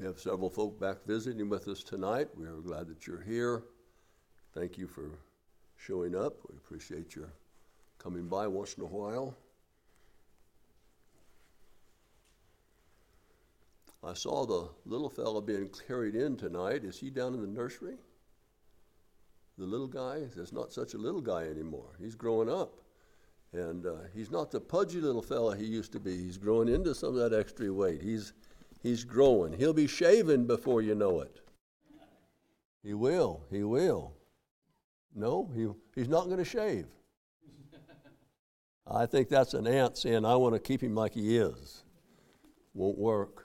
We have several folk back visiting with us tonight. We are glad that you're here. Thank you for showing up. We appreciate your coming by once in a while. I saw the little fella being carried in tonight. Is he down in the nursery? The little guy? There's not such a little guy anymore. He's growing up. And he's not the pudgy little fella he used to be. He's growing into some of that extra weight. He's growing. He'll be shaving before you know it. He will. No, he's not going to shave. I think that's an ant saying, I want to keep him like he is. Won't work.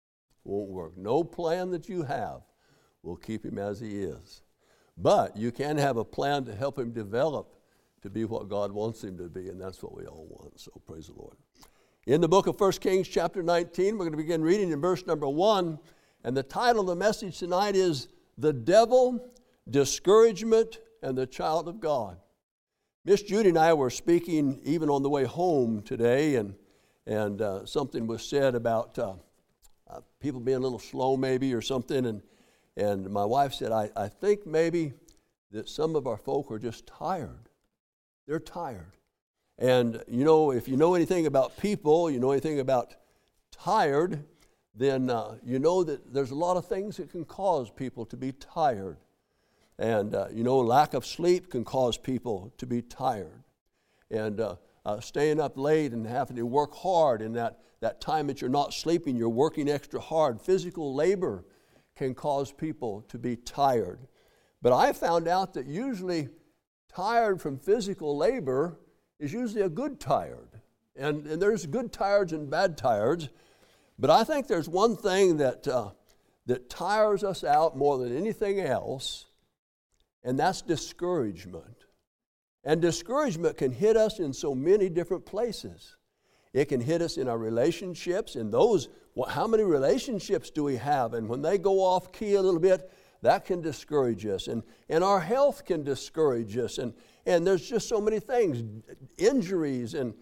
No plan that you have will keep him as he is. But you can have a plan to help him develop to be what God wants him to be, and that's what we all want. So praise the Lord. In the book of 1 Kings chapter 19, we're going to begin reading in verse number 1, and the title of the message tonight is The Devil, Discouragement, and the Child of God. Miss Judy and I were speaking even on the way home today, and something was said about people being a little slow maybe or something, and my wife said, I think maybe that some of our folk are just tired. They're tired. And, you know, if you know anything about people, you know anything about tired, then you know that there's a lot of things that can cause people to be tired. And, lack of sleep can cause people to be tired. And staying up late and having to work hard in that time that you're not sleeping, you're working extra hard. Physical labor can cause people to be tired. But I found out that usually tired from physical labor is usually a good tired. And there's good tired and bad tired. But I think there's one thing that tires us out more than anything else, and that's discouragement. And discouragement can hit us in so many different places. It can hit us in our relationships, in those, how many relationships do we have? And when they go off key a little bit, that can discourage us. And our health can discourage us. And there's just so many things, injuries and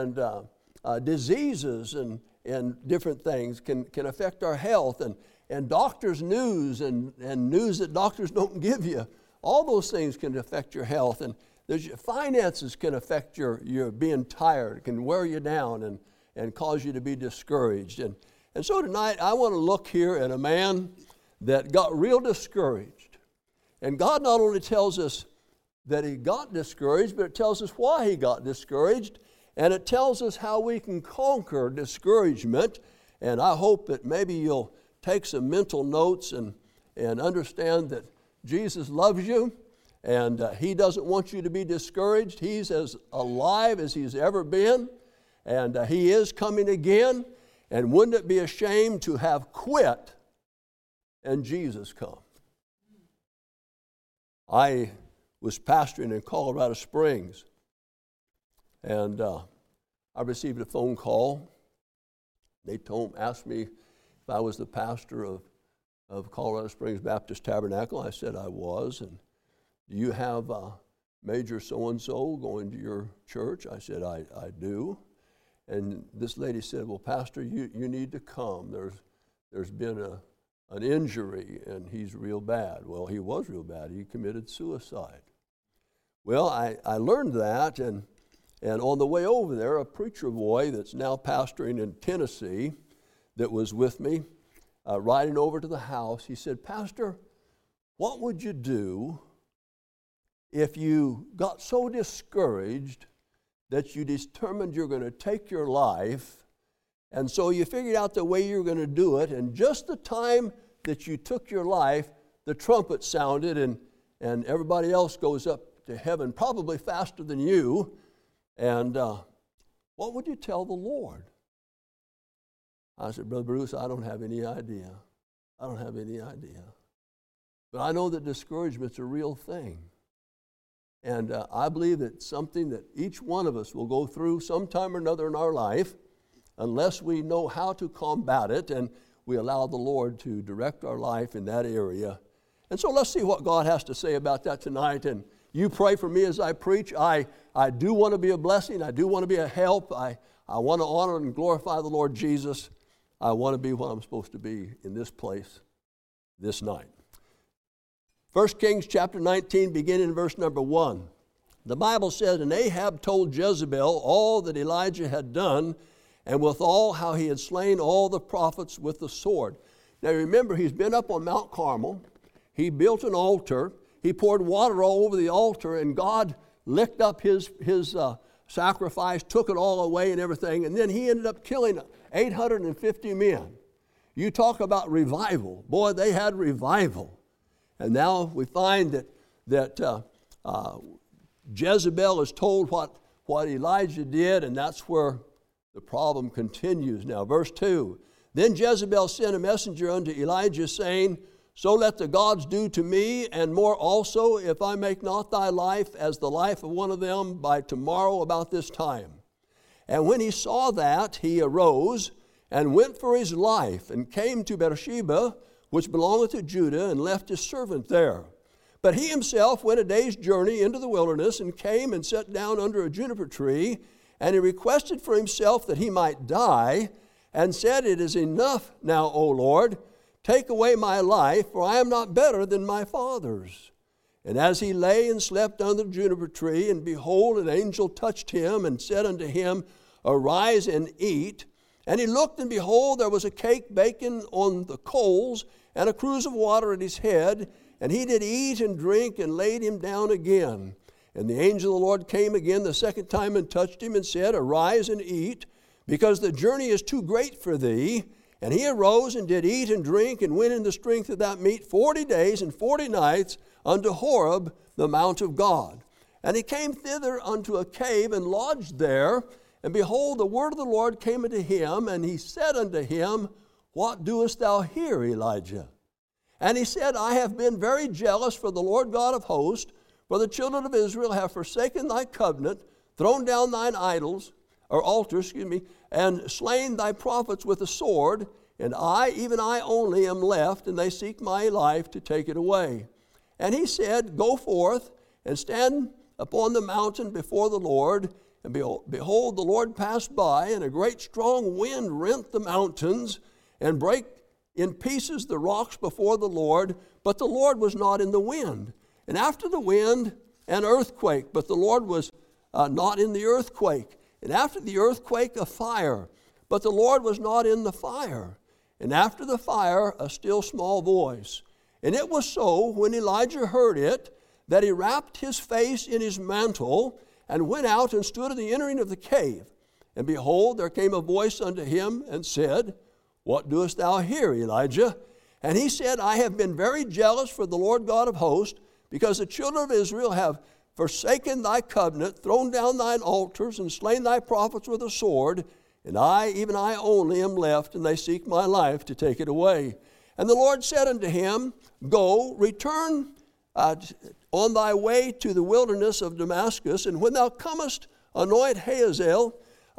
diseases and different things can affect our health. And doctors' news and news that doctors don't give you, all those things can affect your health. And finances can affect your being tired. It can wear you down and cause you to be discouraged. And so tonight I want to look here at a man that got real discouraged. And God not only tells us that he got discouraged, but it tells us why he got discouraged. And it tells us how we can conquer discouragement. And I hope that maybe you'll take some mental notes and understand that Jesus loves you. And he doesn't want you to be discouraged. He's as alive as he's ever been. And he is coming again. And wouldn't it be a shame to have quit and Jesus come? I was pastoring in Colorado Springs. And I received a phone call. They asked me if I was the pastor of Colorado Springs Baptist Tabernacle. I said I was. And do you have Major so-and-so going to your church? I said, I do. And this lady said, well, Pastor, you need to come. There's been an injury, and he's real bad. Well, he was real bad. He committed suicide. Well, I learned that, and on the way over there, a preacher boy that's now pastoring in Tennessee that was with me, riding over to the house, he said, Pastor, what would you do if you got so discouraged that you determined you're going to take your life, and so you figured out the way you're going to do it, and just the time that you took your life, the trumpet sounded, and everybody else goes up to heaven, probably faster than you, and what would you tell the Lord? I said, Brother Bruce, I don't have any idea. But I know that discouragement's a real thing. And I believe that it's something that each one of us will go through sometime or another in our life, unless we know how to combat it and we allow the Lord to direct our life in that area. And so let's see what God has to say about that tonight. And you pray for me as I preach. I do want to be a blessing. I do want to be a help. I want to honor and glorify the Lord Jesus. I want to be what I'm supposed to be in this place this night. 1 Kings chapter 19, beginning in verse number 1. The Bible says, "And Ahab told Jezebel all that Elijah had done, and withal how he had slain all the prophets with the sword." Now remember, he's been up on Mount Carmel. He built an altar. He poured water all over the altar, and God licked up his sacrifice, took it all away and everything, and then he ended up killing 850 men. You talk about revival. Boy, they had revival. And now we find that Jezebel is told what Elijah did, and that's where the problem continues. Now, verse 2, "Then Jezebel sent a messenger unto Elijah, saying, So let the gods do to me, and more also, if I make not thy life as the life of one of them by tomorrow about this time. And when he saw that, he arose and went for his life, and came to Beersheba, which belongeth to Judah, and left his servant there. But he himself went a day's journey into the wilderness, and came and sat down under a juniper tree, and he requested for himself that he might die, and said, It is enough now, O Lord, take away my life, for I am not better than my fathers. And as he lay and slept under the juniper tree, and behold, an angel touched him, and said unto him, Arise and eat. And he looked, and behold, there was a cake baken on the coals, and a cruse of water at his head. And he did eat and drink, and laid him down again. And the angel of the Lord came again the second time, and touched him, and said, Arise and eat, because the journey is too great for thee. And he arose and did eat and drink, and went in the strength of that meat 40 days and 40 nights unto Horeb, the mount of God. And he came thither unto a cave, and lodged there. And behold, the word of the Lord came unto him, and he said unto him, What doest thou here, Elijah? And he said, I have been very jealous for the Lord God of hosts, for the children of Israel have forsaken thy covenant, thrown down thine altars, and slain thy prophets with the sword, and I, even I only, am left, and they seek my life to take it away. And he said, Go forth, and stand upon the mountain before the Lord. And behold, the Lord passed by, and a great strong wind rent the mountains, and brake in pieces the rocks before the Lord, but the Lord was not in the wind. And after the wind, an earthquake, but the Lord was not in the earthquake. And after the earthquake, a fire, but the Lord was not in the fire. And after the fire, a still small voice. And it was so, when Elijah heard it, that he wrapped his face in his mantle, and went out and stood at the entering of the cave. And behold, there came a voice unto him, and said, What doest thou here, Elijah? And he said, I have been very jealous for the Lord God of hosts, because the children of Israel have forsaken thy covenant, thrown down thine altars, and slain thy prophets with a sword. And I, even I only, am left, and they seek my life to take it away. And the Lord said unto him, Go, return on thy way to the wilderness of Damascus, and when thou comest, anoint Hazael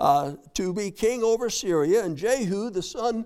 to be king over Syria, and Jehu the son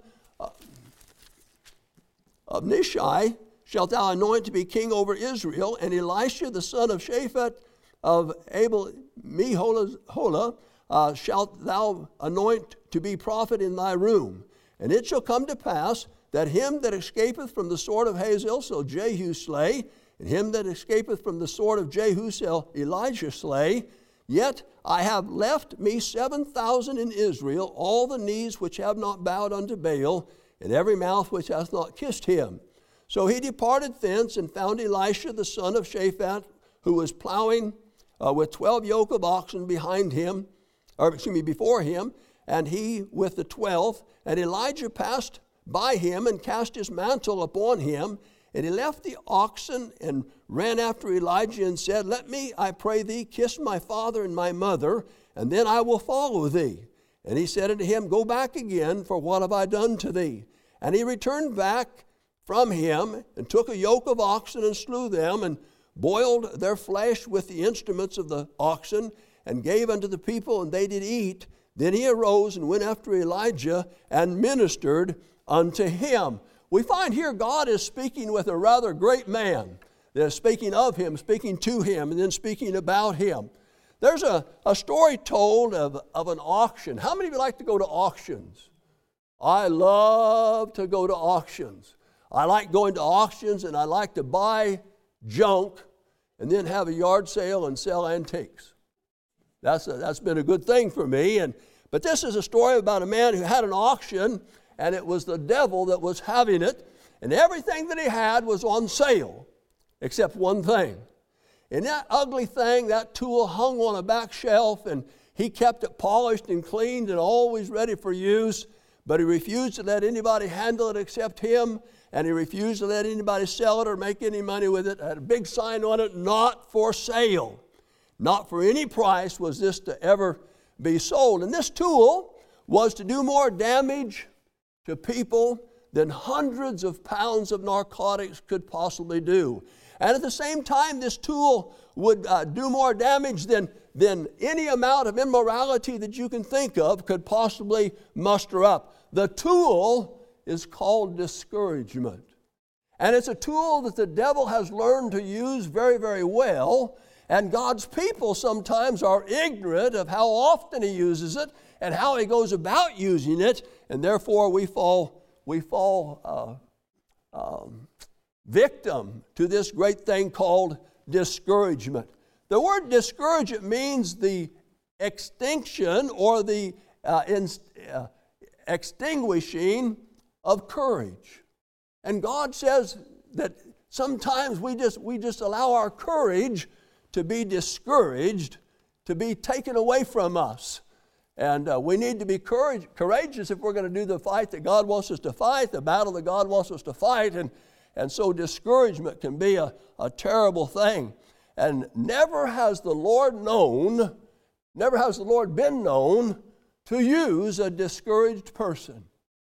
of Nishi shalt thou anoint to be king over Israel, and Elisha the son of Shaphat of Abel-Meholah shalt thou anoint to be prophet in thy room. And it shall come to pass that him that escapeth from the sword of Hazael shall Jehu slay, and him that escapeth from the sword of Jehu shall Elijah slay. Yet I have left me 7,000 in Israel, all the knees which have not bowed unto Baal, and every mouth which hath not kissed him. So he departed thence, and found Elisha the son of Shaphat, who was plowing with 12 yoke of oxen before him, and he with the 12th. And Elijah passed by him, and cast his mantle upon him. And he left the oxen, and ran after Elijah, and said, Let me, I pray thee, kiss my father and my mother, and then I will follow thee. And he said unto him, Go back again, for what have I done to thee? And he returned back from him, and took a yoke of oxen, and slew them, and boiled their flesh with the instruments of the oxen, and gave unto the people, and they did eat. Then he arose and went after Elijah, and ministered unto him. We find here God is speaking with a rather great man. They're speaking of him, speaking to him, and then speaking about him. There's a story told of an auction. How many of you like to go to auctions? I love to go to auctions. I like going to auctions, and I like to buy junk and then have a yard sale and sell antiques. That's been a good thing for me. But this is a story about a man who had an auction, and it was the devil that was having it, and everything that he had was on sale except one thing. And that ugly thing, that tool, hung on a back shelf, and he kept it polished and cleaned and always ready for use, but he refused to let anybody handle it except him, and he refused to let anybody sell it or make any money with it. It had a big sign on it, not for sale. Not for any price was this to ever be sold. And this tool was to do more damage to people than hundreds of pounds of narcotics could possibly do. And at the same time, this tool would do more damage than any amount of immorality that you can think of could possibly muster up. The tool is called discouragement. And it's a tool that the devil has learned to use very, very well. And God's people sometimes are ignorant of how often he uses it and how he goes about using it. And therefore we fall victim to this great thing called discouragement. The word discouragement means the extinction or the extinguishing of courage. And God says that sometimes we just allow our courage to be discouraged, to be taken away from us. And we need to be courageous if we're going to do the fight that God wants us to fight, the battle that God wants us to fight. And so discouragement can be a terrible thing. And never has the Lord been known to use a discouraged person.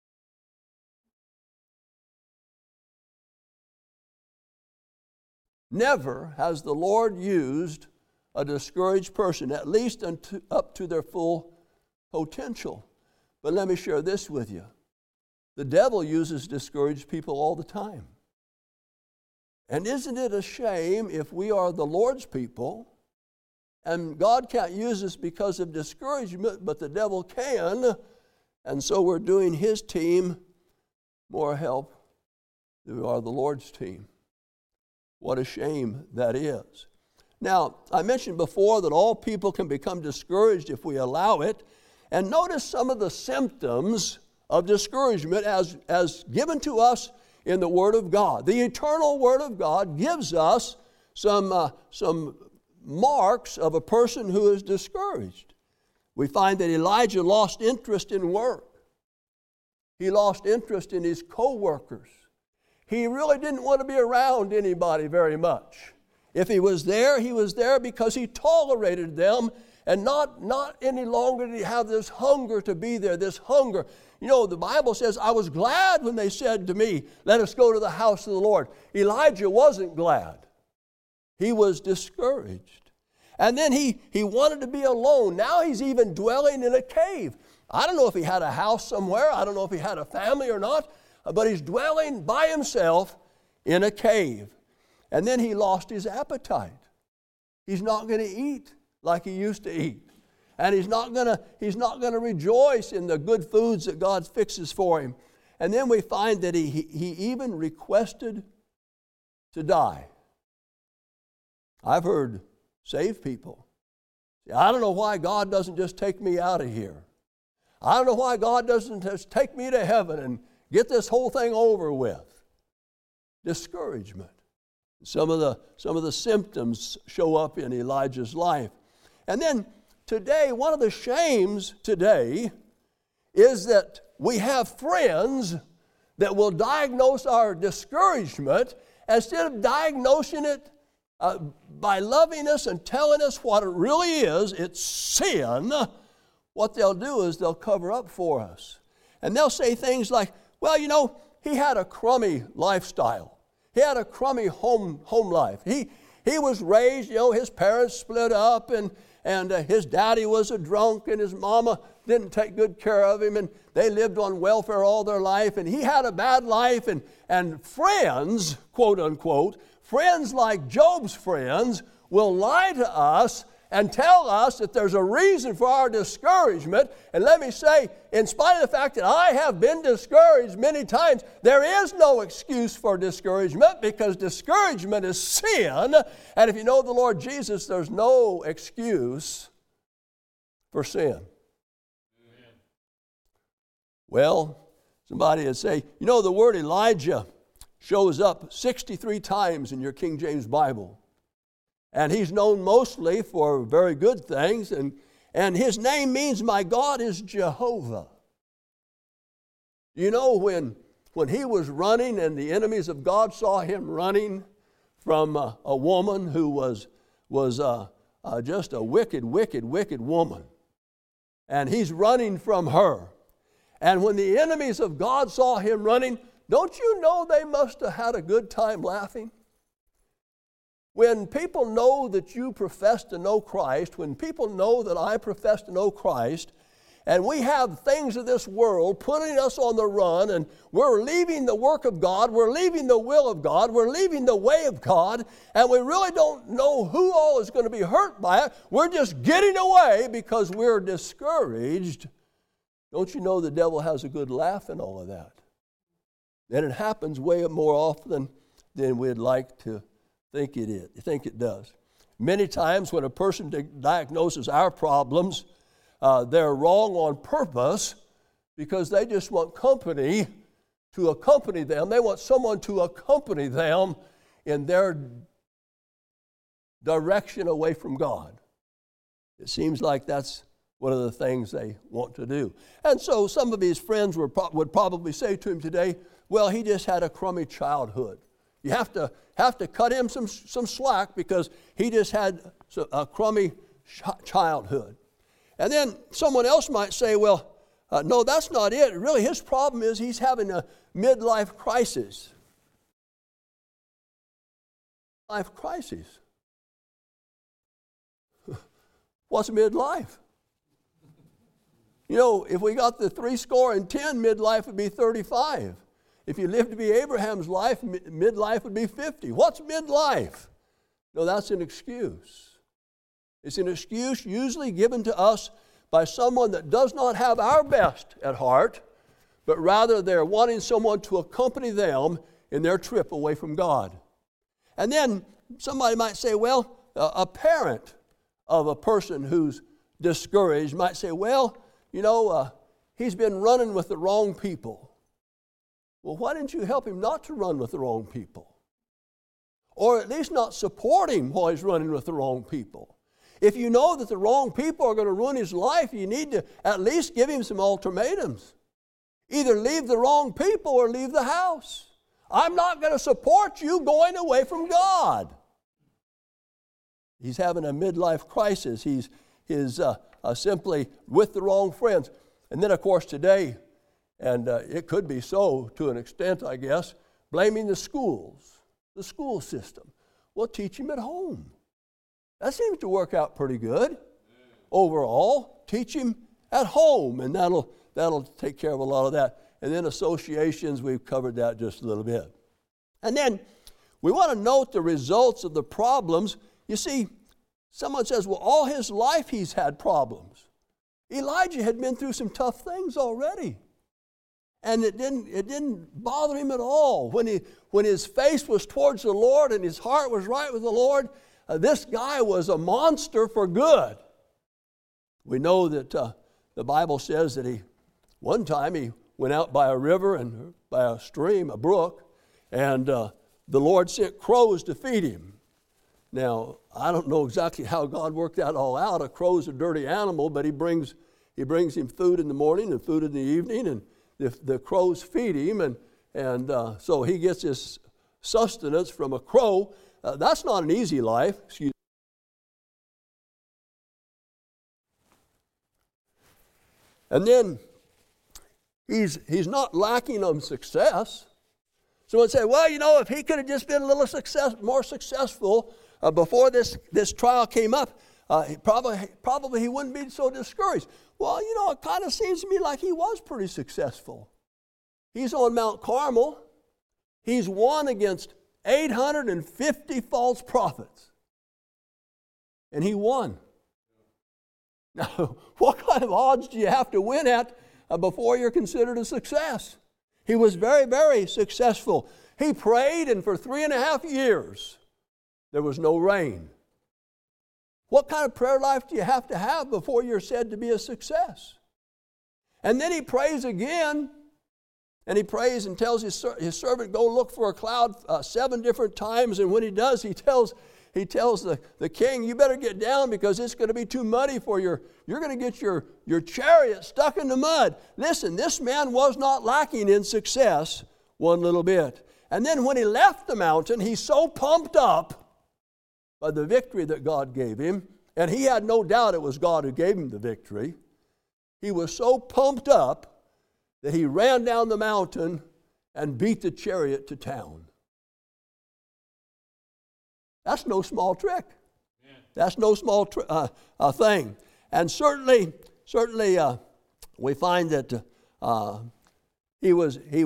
Never has the Lord used a discouraged person, at least up to their full potential. But let me share this with you. The devil uses discouraged people all the time. And isn't it a shame if we are the Lord's people and God can't use us because of discouragement, but the devil can, and so we're doing his team more help than we are the Lord's team. What a shame that is. Now, I mentioned before that all people can become discouraged if we allow it. And notice some of the symptoms of discouragement as given to us in the Word of God. The eternal Word of God gives us some marks of a person who is discouraged. We find that Elijah lost interest in work. He lost interest in his co-workers. He really didn't want to be around anybody very much. If he was there because he tolerated them, and not any longer did he have this hunger to be there, this hunger. You know, the Bible says, I was glad when they said to me, let us go to the house of the Lord. Elijah wasn't glad. He was discouraged. And then he wanted to be alone. Now he's even dwelling in a cave. I don't know if he had a house somewhere. I don't know if he had a family or not. But he's dwelling by himself in a cave. And then he lost his appetite. He's not going to eat like he used to eat. And he's not going to rejoice in the good foods that God fixes for him. And then we find that he even requested to die. I've heard saved people say, I don't know why God doesn't just take me out of here. I don't know why God doesn't just take me to heaven and get this whole thing over with. Discouragement. Some of the symptoms show up in Elijah's life. And then today, one of the shames today is that we have friends that will diagnose our discouragement instead of diagnosing it by loving us and telling us what it really is. It's sin. What they'll do is they'll cover up for us. And they'll say things like, well, you know, he had a crummy lifestyle. He had a crummy home life. He was raised, you know, his parents split up and his daddy was a drunk and his mama didn't take good care of him and they lived on welfare all their life and he had a bad life and friends, quote unquote, friends like Job's friends will lie to us and tell us that there's a reason for our discouragement. And let me say, in spite of the fact that I have been discouraged many times, there is no excuse for discouragement, because discouragement is sin. And if you know the Lord Jesus, there's no excuse for sin. Amen. Well, somebody would say, you know, the word Elijah shows up 63 times in your King James Bible. And he's known mostly for very good things. And his name means my God is Jehovah. You know, when he was running and the enemies of God saw him running from a woman who was just a wicked, wicked, wicked woman. And he's running from her. And when the enemies of God saw him running, don't you know they must have had a good time laughing? When people know that you profess to know Christ, when people know that I profess to know Christ, and we have things of this world putting us on the run, and we're leaving the work of God, we're leaving the will of God, we're leaving the way of God, and we really don't know who all is going to be hurt by it. We're just getting away because we're discouraged. Don't you know the devil has a good laugh in all of that? And it happens way more often than we'd like to think it does. Many times when a person diagnoses our problems, they're wrong on purpose because they just want company to accompany them. They want someone to accompany them in their direction away from God. It seems like that's one of the things they want to do. And so some of his friends would probably say to him today, well, he just had a crummy childhood. You have to cut him some slack because he just had a crummy childhood. And then someone else might say, well, no, that's not it. Really, his problem is he's having a midlife crisis. Life crisis. What's midlife? You know, if we got the 70, midlife would be 35. If you lived to be Abraham's life, midlife would be 50. What's midlife? No, that's an excuse. It's an excuse usually given to us by someone that does not have our best at heart, but rather they're wanting someone to accompany them in their trip away from God. And then somebody might say, well, a parent of a person who's discouraged might say, well, you know, he's been running with the wrong people. Well, why didn't you help him not to run with the wrong people? Or at least not support him while he's running with the wrong people. If you know that the wrong people are going to ruin his life, you need to at least give him some ultimatums. Either leave the wrong people or leave the house. I'm not going to support you going away from God. He's having a midlife crisis. He's simply with the wrong friends. And then, of course, today, and it could be so to an extent, I guess, blaming the schools, the school system. Well, teach him at home. That seems to work out pretty good. Overall, teach him at home, and that'll take care of a lot of that. And then associations, we've covered that just a little bit. And then we want to note the results of the problems. You see, someone says, well, all his life he's had problems. Elijah had been through some tough things already. And it didn't bother him at all. When his face was towards the Lord and his heart was right with the Lord, this guy was a monster for good. We know that the Bible says that one time he went out by a river and by a stream, a brook, and the Lord sent crows to feed him. Now, I don't know exactly how God worked that all out. A crow's a dirty animal, but he brings him food in the morning and food in the evening, and the crows feed him, and so he gets his sustenance from a crow. That's not an easy life. Excuse me. And then he's not lacking on success. Someone say, well, you know, if he could have just been a little more successful before this trial came up, probably he wouldn't be so discouraged. Well, you know, it kind of seems to me like he was pretty successful. He's on Mount Carmel. He's won against 850 false prophets. And he won. Now, what kind of odds do you have to win at before you're considered a success? He was very, very successful. He prayed, and for 3.5 years, there was no rain. What kind of prayer life do you have to have before you're said to be a success? And then he prays again, and he prays and tells his servant, go look for a cloud 7 different times, and when he does, he tells the king, you better get down because it's going to be too muddy for you're going to get your chariot stuck in the mud. Listen, this man was not lacking in success one little bit. And then when he left the mountain, he's so pumped up by the victory that God gave him, and he had no doubt it was God who gave him the victory. He was so pumped up that he ran down the mountain and beat the chariot to town. That's no small trick. Yeah. That's no small thing. And certainly, we find that it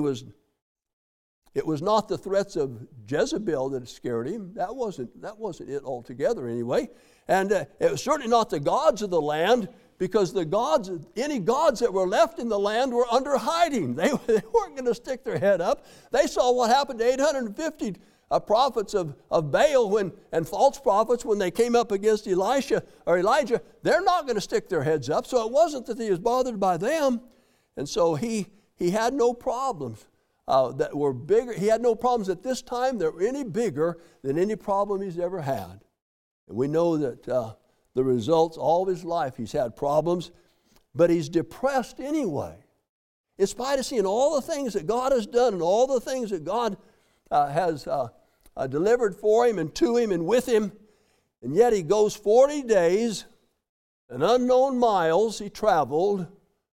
was not the threats of Jezebel that scared him. That wasn't it altogether anyway. And it was certainly not the gods of the land, because any gods that were left in the land were under hiding. They weren't going to stick their head up. They saw what happened to 850 prophets of Baal and false prophets when they came up against Elijah. They're not going to stick their heads up. So it wasn't that he was bothered by them. And so he had no problems that were bigger. He had no problems at this time that were any bigger than any problem he's ever had. And we know that the results all of his life, he's had problems, but he's depressed anyway. In spite of seeing all the things that God has done and all the things that God has delivered for him and to him and with him, and yet he goes 40 days, and unknown miles he traveled,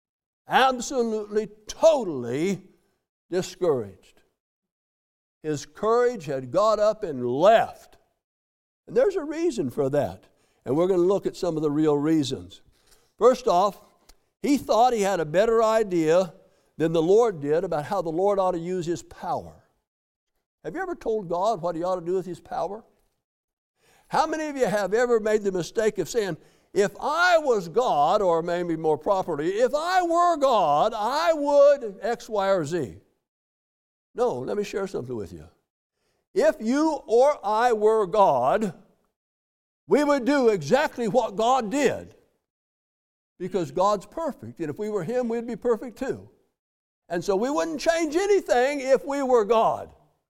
absolutely, totally discouraged. His courage had got up and left. And there's a reason for that. And we're going to look at some of the real reasons. First off, he thought he had a better idea than the Lord did about how the Lord ought to use his power. Have you ever told God what he ought to do with his power? How many of you have ever made the mistake of saying, if I was God, or maybe more properly, if I were God, I would X, Y, or Z? No, let me share something with you. If you or I were God, we would do exactly what God did, because God's perfect. And if we were him, we'd be perfect too. And so we wouldn't change anything if we were God.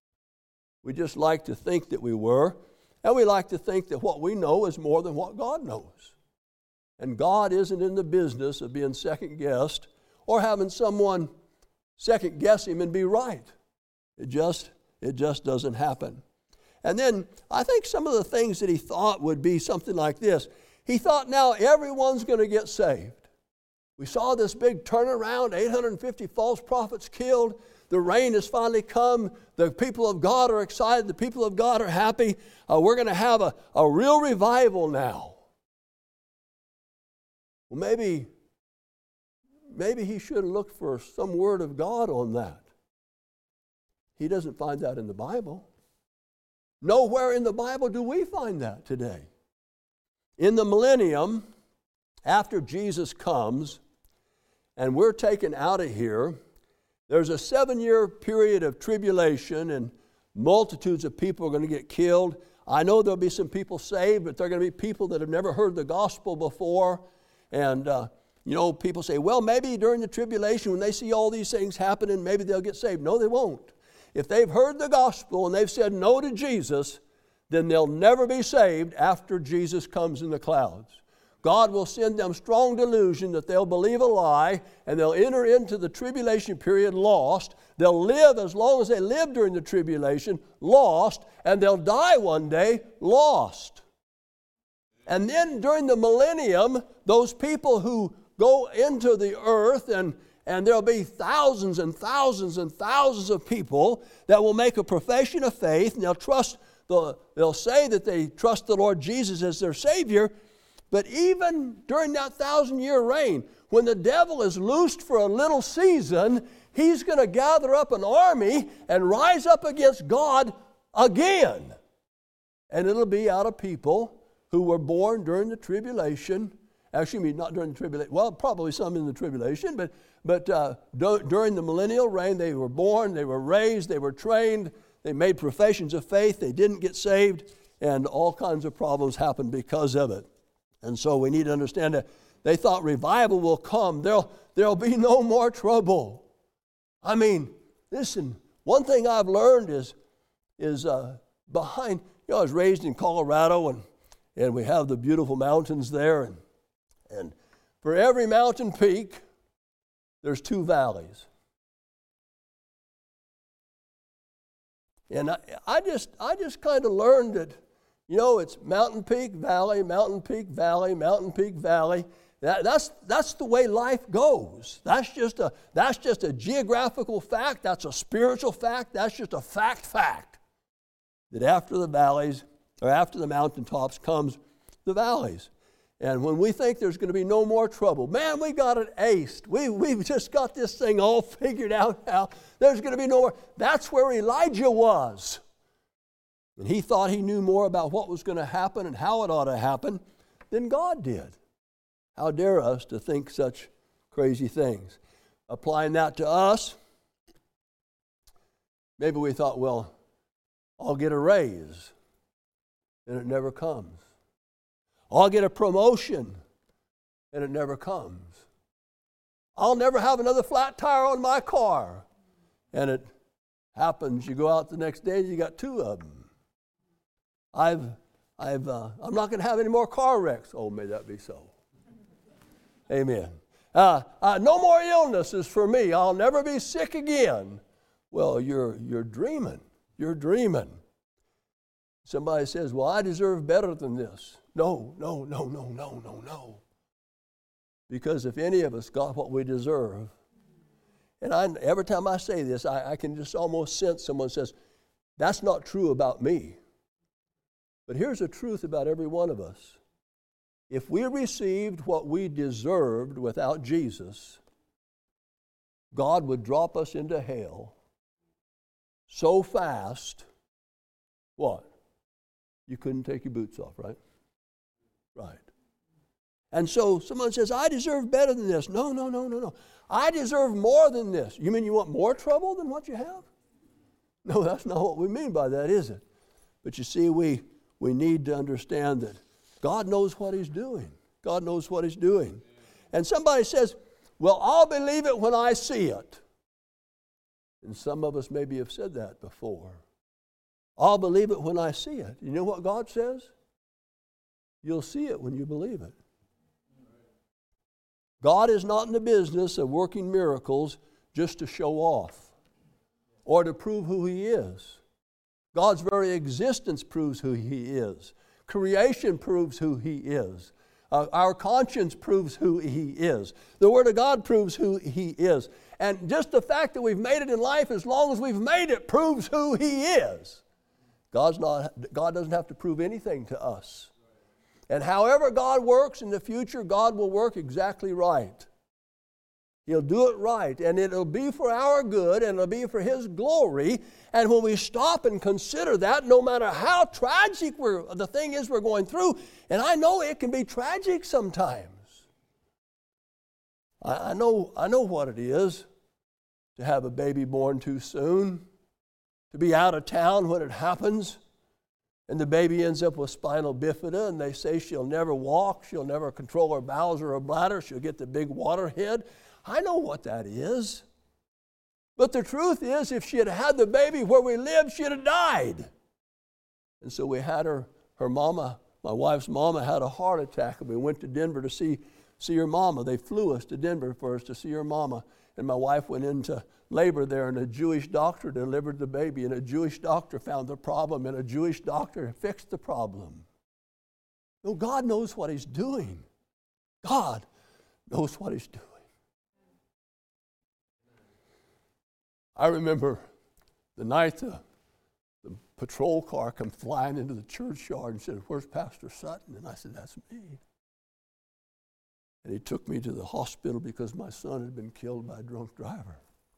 We just like to think that we were, and we like to think that what we know is more than what God knows. And God isn't in the business of being second-guessed or having someone second-guess him and be right. It just doesn't happen. And then I think some of the things that he thought would be something like this. He thought now everyone's going to get saved. We saw this big turnaround, 850 false prophets killed. The rain has finally come. The people of God are excited. The people of God are happy. We're going to have a real revival now. Well, maybe he should have looked for some word of God on that. He doesn't find that in the Bible. Nowhere in the Bible do we find that today. In the millennium, after Jesus comes and we're taken out of here, there's a 7-year period of tribulation, and multitudes of people are going to get killed. I know there'll be some people saved, but they're going to be people that have never heard the gospel before. And, people say, well, maybe during the tribulation when they see all these things happening, maybe they'll get saved. No, they won't. If they've heard the gospel and they've said no to Jesus, then they'll never be saved after Jesus comes in the clouds. God will send them strong delusion that they'll believe a lie, and they'll enter into the tribulation period lost. They'll live as long as they live during the tribulation, lost, and they'll die one day lost. And then during the millennium, those people who go into the earth, and there'll be thousands and thousands and thousands of people that will make a profession of faith, and they'll say that they trust the Lord Jesus as their Savior. But even during that 1,000-year reign, when the devil is loosed for a little season, he's going to gather up an army and rise up against God again. And it'll be out of people who were born during the tribulation Actually, not during the tribulation. Well, probably some in the tribulation, but during the millennial reign, they were born, they were raised, they were trained, they made professions of faith, they didn't get saved, and all kinds of problems happened because of it. And so we need to understand that they thought revival will come. There'll be no more trouble. I mean, listen, one thing I've learned is behind, I was raised in Colorado, and we have the beautiful mountains there, and for every mountain peak, there's 2 valleys. And I just kind of learned that, it's mountain peak, valley, mountain peak, valley, mountain peak, valley. That's the way life goes. That's just a geographical fact. That's a spiritual fact. That's just a fact. That after the valleys, or after the mountaintops, comes the valleys. And when we think there's going to be no more trouble, man, we got it aced. We've just got this thing all figured out now. There's going to be no more. That's where Elijah was. And he thought he knew more about what was going to happen and how it ought to happen than God did. How dare us to think such crazy things? Applying that to us, maybe we thought, well, I'll get a raise, and it never comes. I'll get a promotion, and it never comes. I'll never have another flat tire on my car, and it happens. You go out the next day, and you got 2 of them. I'm not going to have any more car wrecks. Oh, may that be so. Amen. No more illnesses for me. I'll never be sick again. Well, you're dreaming. You're dreaming. Somebody says, well, I deserve better than this. No. Because if any of us got what we deserve, and every time I say this, I can just almost sense someone says, that's not true about me. But here's the truth about every one of us. If we received what we deserved without Jesus, God would drop us into hell so fast, what? You couldn't take your boots off, right? Right. And so someone says, I deserve better than this. No. I deserve more than this. You mean you want more trouble than what you have? No, that's not what we mean by that, is it? But you see, we need to understand that God knows what He's doing. God knows what He's doing. And somebody says, well, I'll believe it when I see it. And some of us maybe have said that before. I'll believe it when I see it. You know what God says? You'll see it when you believe it. God is not in the business of working miracles just to show off or to prove who He is. God's very existence proves who He is. Creation proves who He is. Our conscience proves who He is. The Word of God proves who He is. And just the fact that we've made it in life, as long as we've made it, proves who He is. God doesn't have to prove anything to us. And however God works in the future, God will work exactly right. He'll do it right, and it'll be for our good, and it'll be for His glory. And when we stop and consider that, no matter how tragic the thing is we're going through, and I know it can be tragic sometimes. I know what it is to have a baby born too soon, to be out of town when it happens, and the baby ends up with spinal bifida, and they say she'll never walk, she'll never control her bowels or her bladder, she'll get the big water head. I know what that is. But the truth is, if she had had the baby where we lived, she'd have died. And so we had her mama, my wife's mama, had a heart attack, and we went to Denver to see her mama. They flew us to Denver first to see her mama, and my wife went into labor there, and a Jewish doctor delivered the baby, and a Jewish doctor found the problem, and a Jewish doctor fixed the problem. No, God knows what He's doing. God knows what He's doing. I remember the night the patrol car come flying into the churchyard and said, "Where's Pastor Sutton?" And I said, "That's me." And he took me to the hospital because my son had been killed by a drunk driver.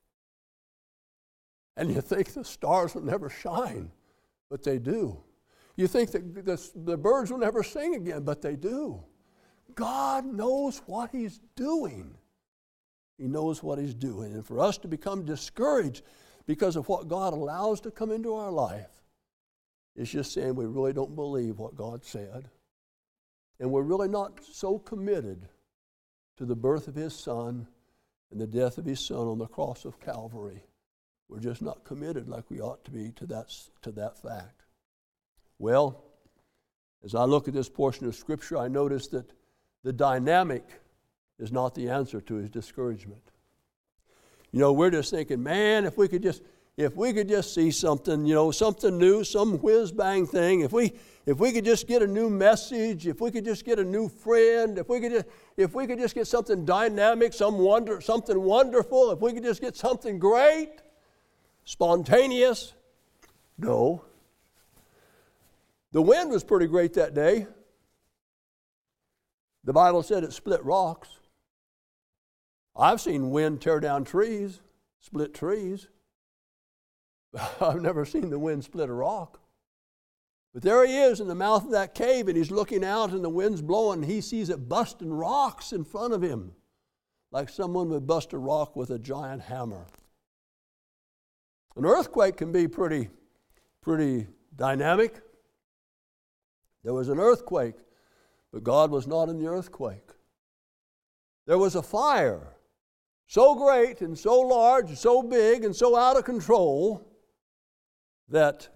And you think the stars will never shine, but they do. You think that the birds will never sing again, but they do. God knows what He's doing. He knows what He's doing. And for us to become discouraged because of what God allows to come into our life, it's just saying we really don't believe what God said. And we're really not so committed to the birth of His Son and the death of His Son on the cross of Calvary. We're just not committed like we ought to be to that fact. Well, as I look at this portion of Scripture, I notice that the dynamic is not the answer to his discouragement. You know, we're just thinking, man, if we could just see something, something new, some whiz-bang thing, if we could just get a new message, if we could just get a new friend, if we could just get something dynamic, something wonderful, if we could just get something great, spontaneous. No. The wind was pretty great that day. The Bible said it split rocks. I've seen wind tear down trees, split trees. I've never seen the wind split a rock. But there he is in the mouth of that cave, and he's looking out, and the wind's blowing, and he sees it busting rocks in front of him, like someone would bust a rock with a giant hammer. An earthquake can be pretty dynamic. There was an earthquake, but God was not in the earthquake. There was a fire so great and so large, so big and so out of control that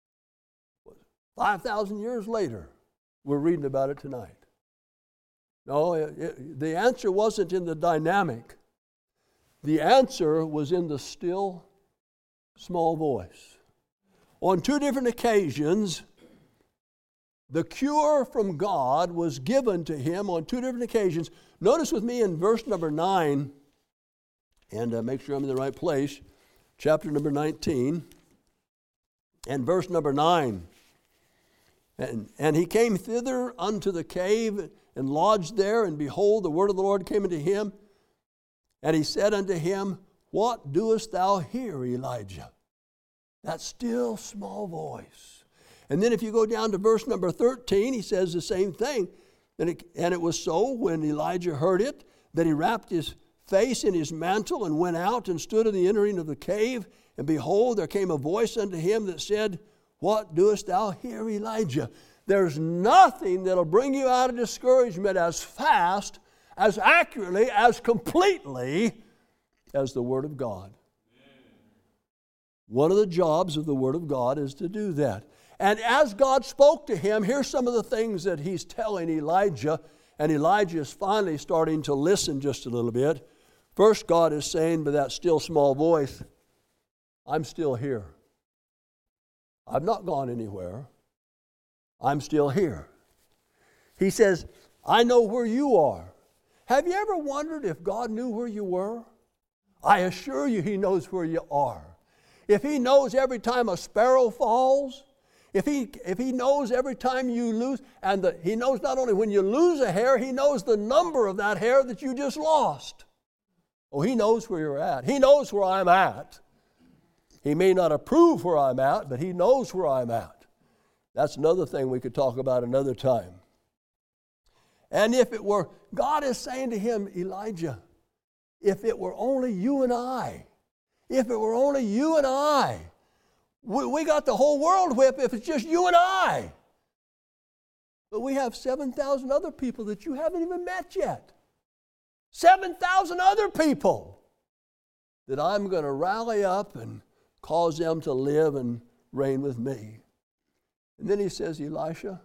5,000 years later, we're reading about it tonight. No, the answer wasn't in the dynamic. The answer was in the still, small voice. On two different occasions, the cure from God was given to him on two different occasions. Notice with me in verse number 9, and make sure I'm in the right place, chapter number 19, and verse number 9. And he came thither unto the cave and lodged there, and behold, the word of the Lord came unto him, and he said unto him, What doest thou here, Elijah? That still small voice. And then if you go down to verse number 13, he says the same thing. And it was so, when Elijah heard it, that he wrapped his face in his mantle and went out and stood in the entering of the cave. And behold, there came a voice unto him that said, What doest thou here, Elijah? There's nothing that'll bring you out of discouragement as fast, as accurately, as completely as the Word of God. One of the jobs of the Word of God is to do that. And as God spoke to him, here's some of the things that he's telling Elijah, and Elijah is finally starting to listen just a little bit. First, God is saying by that still small voice, I'm still here. I've not gone anywhere. I'm still here. He says, I know where you are. Have you ever wondered if God knew where you were? I assure you He knows where you are. If He knows every time a sparrow falls, if he knows every time you lose, and He knows not only when you lose a hair, He knows the number of that hair that you just lost. Oh, He knows where you're at. He knows where I'm at. He may not approve where I'm at, but He knows where I'm at. That's another thing we could talk about another time. And if it were, God is saying to him, Elijah, if it were only you and I, if it were only you and I, we got the whole world whipped if it's just you and I. But we have 7,000 other people that you haven't even met yet. 7,000 other people that I'm going to rally up and cause them to live and reign with me. And then he says, Elijah,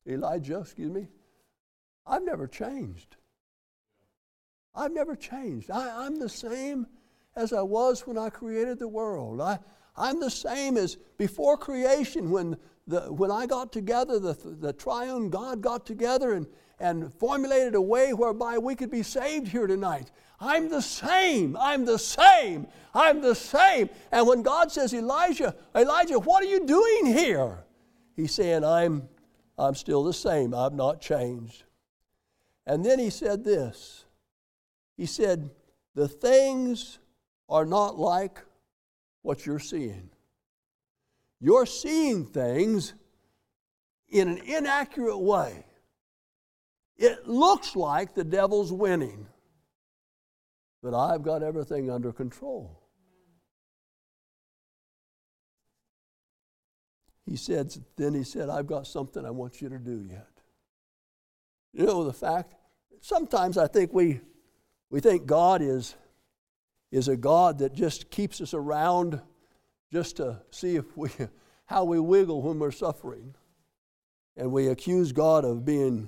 I've never changed. I've never changed. I'm the same as I was when I created the world. I'm the same as before creation when I got together, the triune God got together and formulated a way whereby we could be saved here tonight. I'm the same. I'm the same. I'm the same. And when God says, Elijah, what are you doing here? He's saying, I'm still the same. I've not changed. And then he said this. He said, the things are not like what you're seeing. You're seeing things in an inaccurate way. It looks like the devil's winning, but I've got everything under control. He said, I've got something I want you to do yet. You know, the fact, sometimes I think we think God is a God that just keeps us around just to see how we wiggle when we're suffering. And we accuse God of being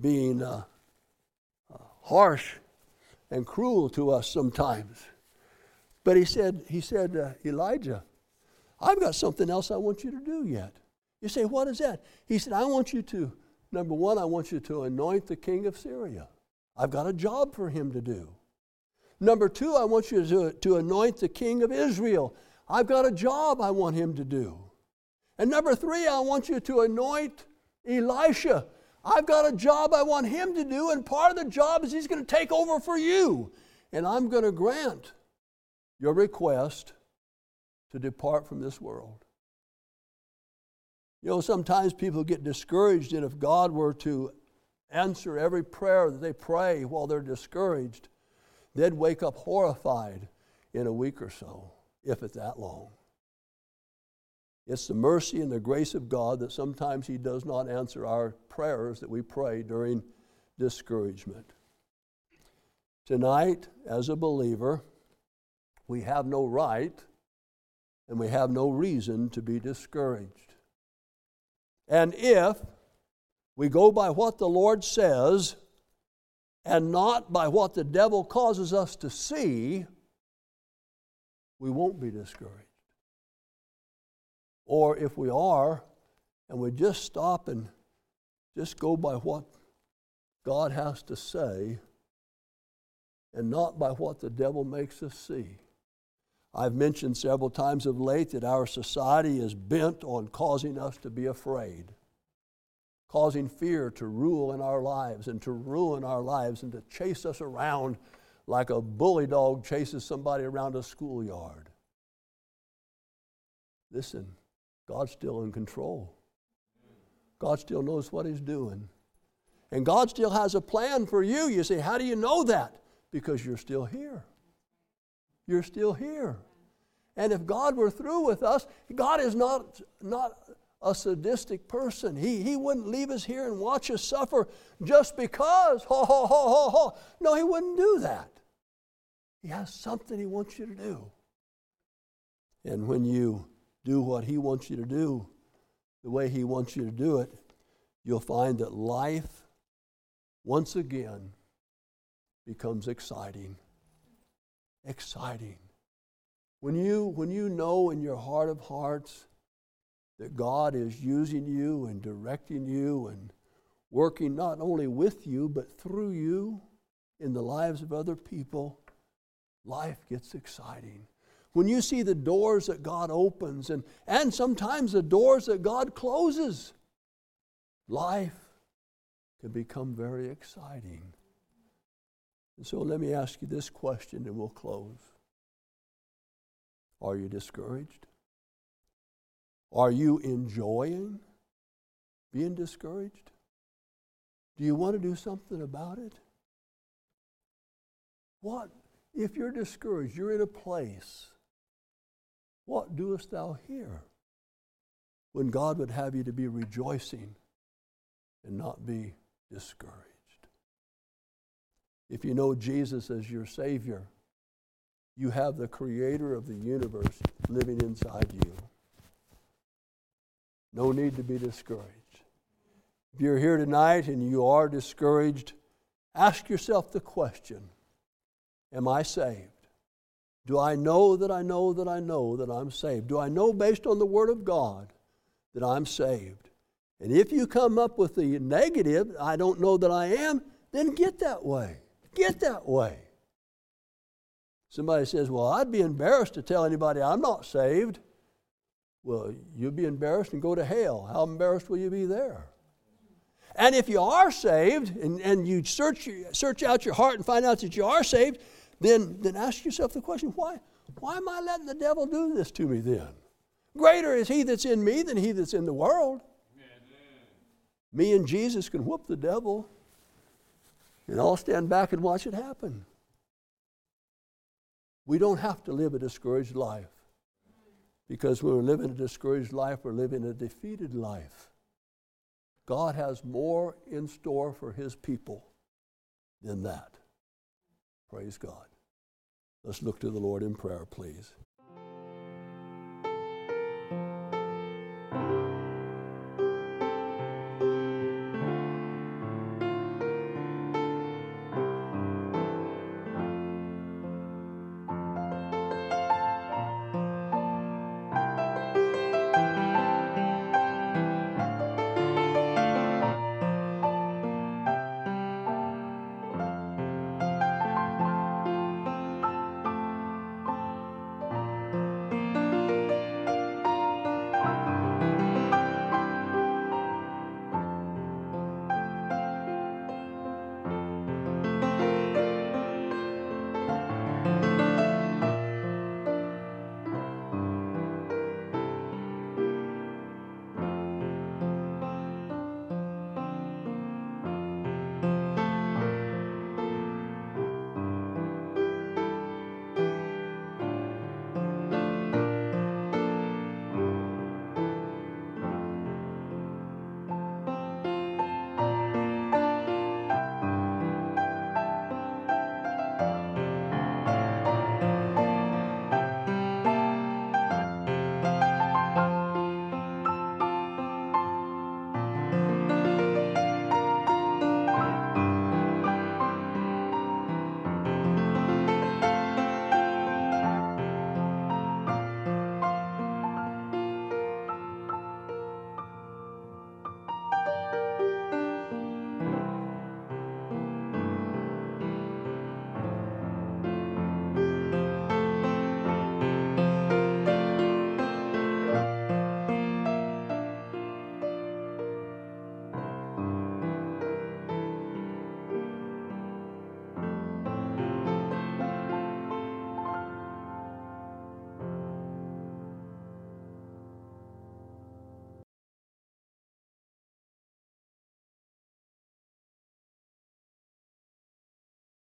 harsh and cruel to us sometimes. But he said, Elijah, I've got something else I want you to do yet. You say, what is that? He said, I want you to, number one, I want you to anoint the king of Syria. I've got a job for him to do. Number two, I want you to anoint the king of Israel. I've got a job I want him to do. And number three, I want you to anoint Elisha. I've got a job I want him to do, and part of the job is he's going to take over for you. And I'm going to grant your request to depart from this world. You know, sometimes people get discouraged, and if God were to answer every prayer that they pray while they're discouraged, they'd wake up horrified in a week or so, if it's that long. It's the mercy and the grace of God that sometimes He does not answer our prayers that we pray during discouragement. Tonight, as a believer, we have no right and we have no reason to be discouraged. And if we go by what the Lord says and not by what the devil causes us to see, we won't be discouraged. Or if we are, and we just stop and just go by what God has to say and not by what the devil makes us see. I've mentioned several times of late that our society is bent on causing us to be afraid, causing fear to rule in our lives and to ruin our lives and to chase us around like a bully dog chases somebody around a schoolyard. Listen, God's still in control. God still knows what He's doing. And God still has a plan for you. You say, how do you know that? Because you're still here. You're still here. And if God were through with us, God is not a sadistic person. He wouldn't leave us here and watch us suffer just because, No, He wouldn't do that. He has something He wants you to do. And when you do what He wants you to do, the way He wants you to do it, you'll find that life, once again, becomes exciting. Exciting. When you know in your heart of hearts that God is using you and directing you and working not only with you but through you in the lives of other people, life gets exciting. When you see the doors that God opens and sometimes the doors that God closes, life can become very exciting. And so let me ask you this question and we'll close. Are you discouraged? Are you enjoying being discouraged? Do you want to do something about it? What if you're discouraged, you're in a place, what doest thou here? When God would have you to be rejoicing and not be discouraged. If you know Jesus as your Savior, you have the Creator of the universe living inside you. No need to be discouraged. If you're here tonight and you are discouraged, ask yourself the question, am I saved? Do I know that I know that I know that I'm saved? Do I know based on the Word of God that I'm saved? And if you come up with the negative, I don't know that I am, then get that way. Get that way. Somebody says, well, I'd be embarrassed to tell anybody I'm not saved. Well, you'll be embarrassed and go to hell. How embarrassed will you be there? And if you are saved and you search out your heart and find out that you are saved, then ask yourself the question, why am I letting the devil do this to me then? Greater is He that's in me than he that's in the world. Amen. Me and Jesus can whoop the devil. And I'll stand back and watch it happen. We don't have to live a discouraged life. Because when we're living a discouraged life, we're living a defeated life. God has more in store for his people than that. Praise God. Let's look to the Lord in prayer, please.